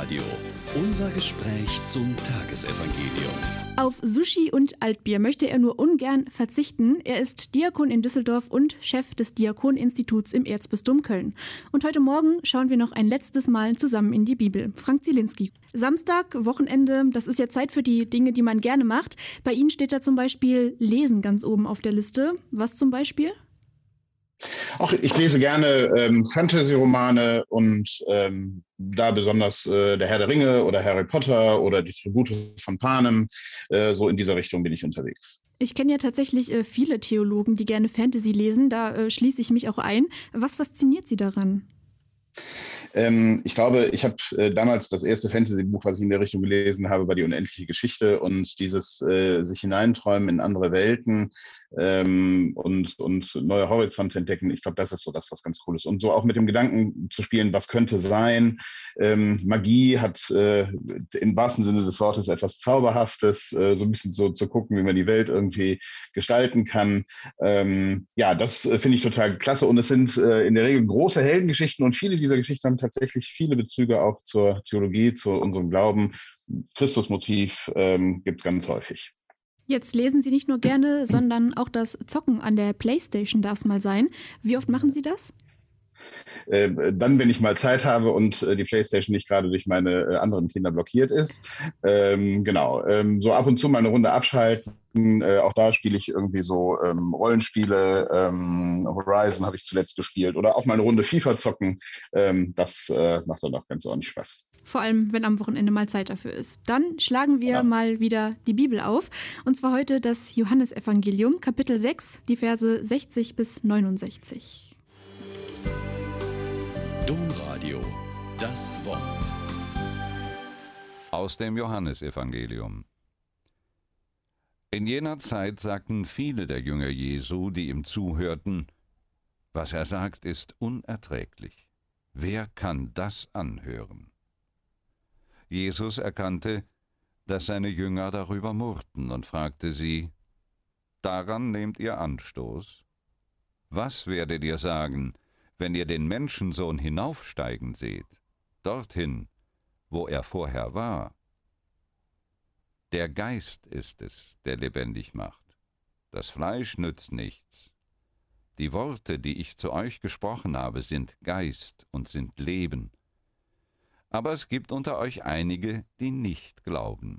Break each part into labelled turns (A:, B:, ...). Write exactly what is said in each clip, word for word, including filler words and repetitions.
A: Domradio. Unser Gespräch zum Tagesevangelium.
B: Auf Sushi und Altbier möchte er nur ungern verzichten. Er ist Diakon in Düsseldorf und Chef des Diakoninstituts im Erzbistum Köln. Und heute Morgen schauen wir noch ein letztes Mal zusammen in die Bibel. Frank Zielinski. Samstag, Wochenende, das ist ja Zeit für die Dinge, die man gerne macht. Bei Ihnen steht da zum Beispiel Lesen ganz oben auf der Liste. Was zum Beispiel?
C: Auch ich lese gerne ähm, Fantasy-Romane und ähm, da besonders äh, Der Herr der Ringe oder Harry Potter oder die Tribute von Panem. Äh, so in dieser Richtung bin ich unterwegs.
B: Ich kenne ja tatsächlich äh, viele Theologen, die gerne Fantasy lesen. Da äh, schließe ich mich auch ein. Was fasziniert Sie daran?
C: Ähm, ich glaube, ich habe äh, damals das erste Fantasy-Buch, was ich in der Richtung gelesen habe, war Die unendliche Geschichte und dieses äh, sich hineinträumen in andere Welten ähm, und, und neue Horizonte entdecken. Ich glaube, das ist so das, was ganz cool ist. Und so auch mit dem Gedanken zu spielen, was könnte sein. Ähm, Magie hat äh, im wahrsten Sinne des Wortes etwas Zauberhaftes, äh, so ein bisschen so zu gucken, wie man die Welt irgendwie gestalten kann. Ähm, ja, das äh, finde ich total klasse. Und es sind äh, in der Regel große Heldengeschichten und viele dieser Geschichten haben tatsächlich viele Bezüge auch zur Theologie, zu unserem Glauben. Christusmotiv ähm, gibt es ganz häufig.
B: Jetzt lesen Sie nicht nur gerne, sondern auch das Zocken an der Playstation darf es mal sein. Wie oft machen Sie das?
C: Äh, dann, wenn ich mal Zeit habe und äh, die Playstation nicht gerade durch meine äh, anderen Kinder blockiert ist. Ähm, genau, ähm, so ab und zu mal eine Runde abschalten. Äh, auch da spiele ich irgendwie so ähm, Rollenspiele. Ähm, Horizon habe ich zuletzt gespielt. Oder auch mal eine Runde FIFA zocken. Ähm, das äh, macht dann auch ganz ordentlich Spaß.
B: Vor allem, wenn am Wochenende mal Zeit dafür ist. Dann schlagen wir ja. mal wieder die Bibel auf. Und zwar heute das Johannesevangelium, Kapitel sechs, die Verse sechzig bis neunundsechzig.
A: Domradio, das Wort.
D: Aus dem Johannesevangelium. In jener Zeit sagten viele der Jünger Jesu, die ihm zuhörten: Was er sagt, ist unerträglich. Wer kann das anhören? Jesus erkannte, dass seine Jünger darüber murrten und fragte sie: Daran nehmt ihr Anstoß? Was werdet ihr sagen, wenn ihr den Menschensohn hinaufsteigen seht, dorthin, wo er vorher war? Der Geist ist es, der lebendig macht. Das Fleisch nützt nichts. Die Worte, die ich zu euch gesprochen habe, sind Geist und sind Leben. Aber es gibt unter euch einige, die nicht glauben.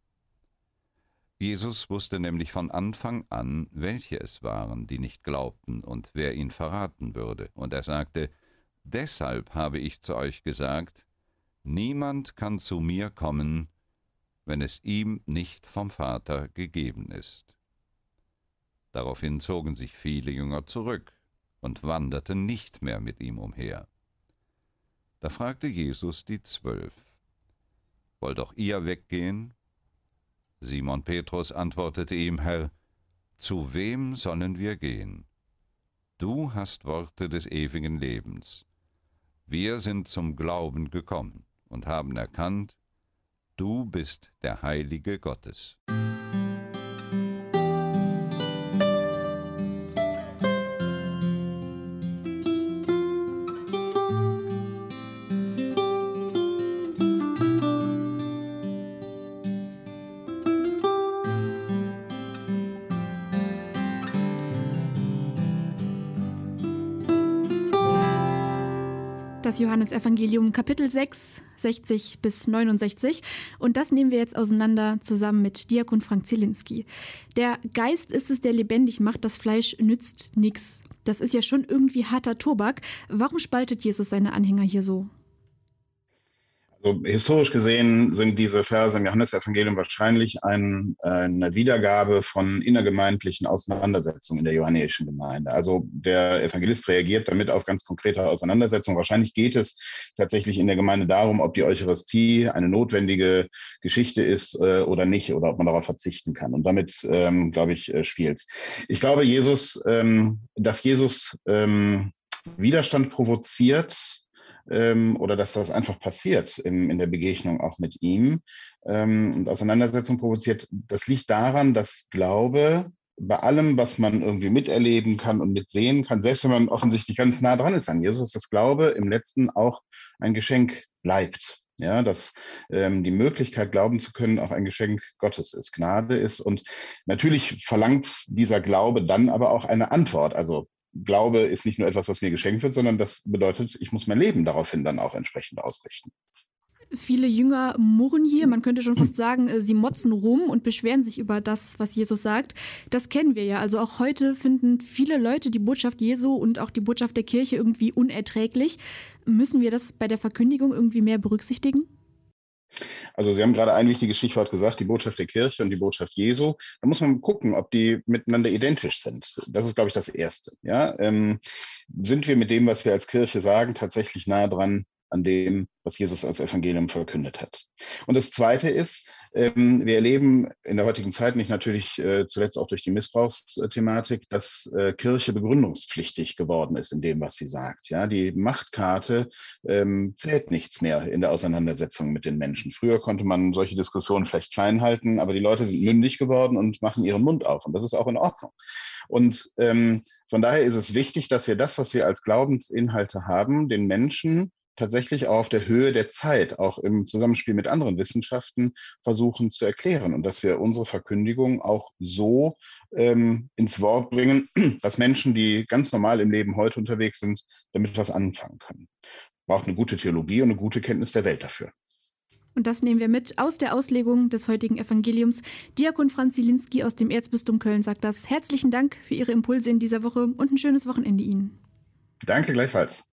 D: Jesus wusste nämlich von Anfang an, welche es waren, die nicht glaubten und wer ihn verraten würde. Und er sagte: Deshalb habe ich zu euch gesagt, niemand kann zu mir kommen, wenn es ihm nicht vom Vater gegeben ist. Daraufhin zogen sich viele Jünger zurück und wanderten nicht mehr mit ihm umher. Da fragte Jesus die Zwölf: Wollt auch ihr weggehen? Simon Petrus antwortete ihm: Herr, zu wem sollen wir gehen? Du hast Worte des ewigen Lebens. Wir sind zum Glauben gekommen und haben erkannt, du bist der Heilige Gottes.
B: Das Johannesevangelium, Kapitel sechs, sechzig bis neunundsechzig. Und das nehmen wir jetzt auseinander zusammen mit Diakon Frank Zielinski. Der Geist ist es, der lebendig macht, das Fleisch nützt nichts. Das ist ja schon irgendwie harter Tobak. Warum spaltet Jesus seine Anhänger hier so?
C: Also historisch gesehen sind diese Verse im Johannesevangelium wahrscheinlich ein, eine Wiedergabe von innergemeindlichen Auseinandersetzungen in der johannäischen Gemeinde. Also der Evangelist reagiert damit auf ganz konkrete Auseinandersetzungen. Wahrscheinlich geht es tatsächlich in der Gemeinde darum, ob die Eucharistie eine notwendige Geschichte ist äh, oder nicht, oder ob man darauf verzichten kann. Und damit, ähm, glaube ich, äh, spielt es. Ich glaube, Jesus, ähm, dass Jesus ähm, Widerstand provoziert, Ähm, oder dass das einfach passiert in, in der Begegnung auch mit ihm ähm, und Auseinandersetzung provoziert. Das liegt daran, dass Glaube bei allem, was man irgendwie miterleben kann und mitsehen kann, selbst wenn man offensichtlich ganz nah dran ist an Jesus, dass Glaube im Letzten auch ein Geschenk bleibt. Ja, dass ähm, die Möglichkeit, glauben zu können, auch ein Geschenk Gottes ist, Gnade ist. Und natürlich verlangt dieser Glaube dann aber auch eine Antwort. Also Glaube ist nicht nur etwas, was mir geschenkt wird, sondern das bedeutet, ich muss mein Leben daraufhin dann auch entsprechend ausrichten.
B: Viele Jünger murren hier, man könnte schon fast sagen, äh, sie motzen rum und beschweren sich über das, was Jesus sagt. Das kennen wir ja. Also auch heute finden viele Leute die Botschaft Jesu und auch die Botschaft der Kirche irgendwie unerträglich. Müssen wir das bei der Verkündigung irgendwie mehr berücksichtigen?
C: Also Sie haben gerade ein wichtiges Stichwort gesagt, die Botschaft der Kirche und die Botschaft Jesu. Da muss man gucken, ob die miteinander identisch sind. Das ist, glaube ich, das Erste. Ja? Ähm, sind wir mit dem, was wir als Kirche sagen, tatsächlich nah dran an dem, was Jesus als Evangelium verkündet hat? Und das Zweite ist, ähm, wir erleben in der heutigen Zeit, nicht natürlich äh, zuletzt auch durch die Missbrauchsthematik, dass äh, Kirche begründungspflichtig geworden ist in dem, was sie sagt. Ja, die Machtkarte ähm, zählt nichts mehr in der Auseinandersetzung mit den Menschen. Früher konnte man solche Diskussionen vielleicht klein halten, aber die Leute sind mündig geworden und machen ihren Mund auf. Und das ist auch in Ordnung. Und ähm, von daher ist es wichtig, dass wir das, was wir als Glaubensinhalte haben, den Menschen tatsächlich auch auf der Höhe der Zeit, auch im Zusammenspiel mit anderen Wissenschaften, versuchen zu erklären und dass wir unsere Verkündigung auch so ähm, ins Wort bringen, dass Menschen, die ganz normal im Leben heute unterwegs sind, damit was anfangen können. Braucht eine gute Theologie und eine gute Kenntnis der Welt dafür.
B: Und das nehmen wir mit aus der Auslegung des heutigen Evangeliums. Diakon Franz Zielinski aus dem Erzbistum Köln sagt das. Herzlichen Dank für Ihre Impulse in dieser Woche und ein schönes Wochenende Ihnen.
C: Danke gleichfalls.